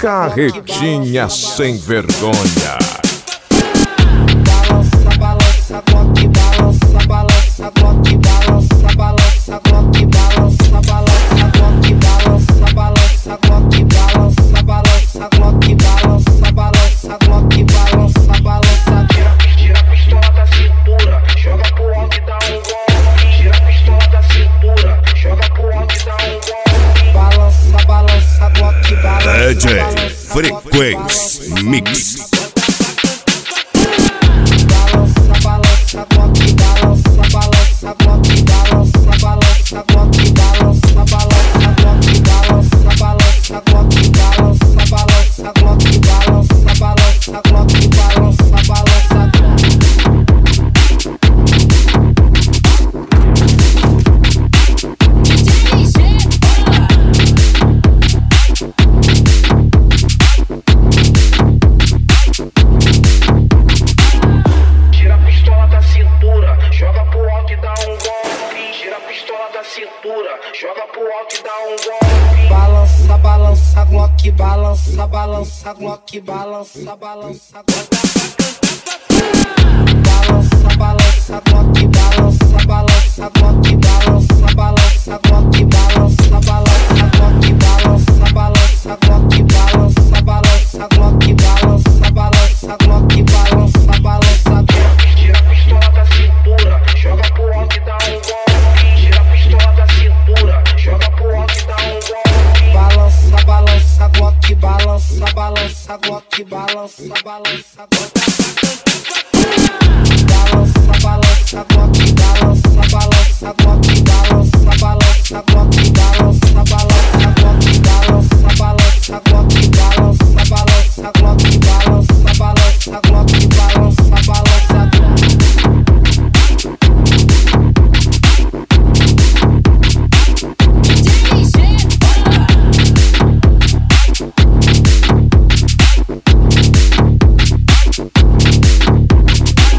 Carretinha sem vergonha. Balança, balança, Glock, balança, balança, Glock, balança, balança, Glock, balança, balança, Glock, balança, balança, Glock, balança, balança, Glock, balança, balança, Glock, balança, balança. Tira a pistola da cintura, joga pro alto e dá um golpe. Tira a pistola da cintura, joga pro alto e dá um golpe. Balança, balança, Glock, balança, DJ balança, Frequência Mix. Balança, Glock, balança, balança, Glock, balança, balança, Glock, balança, balança, Glock, balança, balança, Glock, balança, balança, Glock, balança, balança, Glock, balança, balança. Joga pro alto e dá um golpe. Balança, balança, Glock, balança, balança, Glock, balança, balança, balança, balança, Glock, balança, balança, Glock, balança, balança, Glock, balança, balança, Glock, balança, balança, Glock, balança, balança, Glock, balança, balança, Glock, balança, balança. Tira a pistola da cintura, joga pro alto e dá um golpe. Tira a pistola da cintura, joga pro alto e dá um golpe. Balança, balança, Glock, balança, balança, Glock, balança, balança, Glock.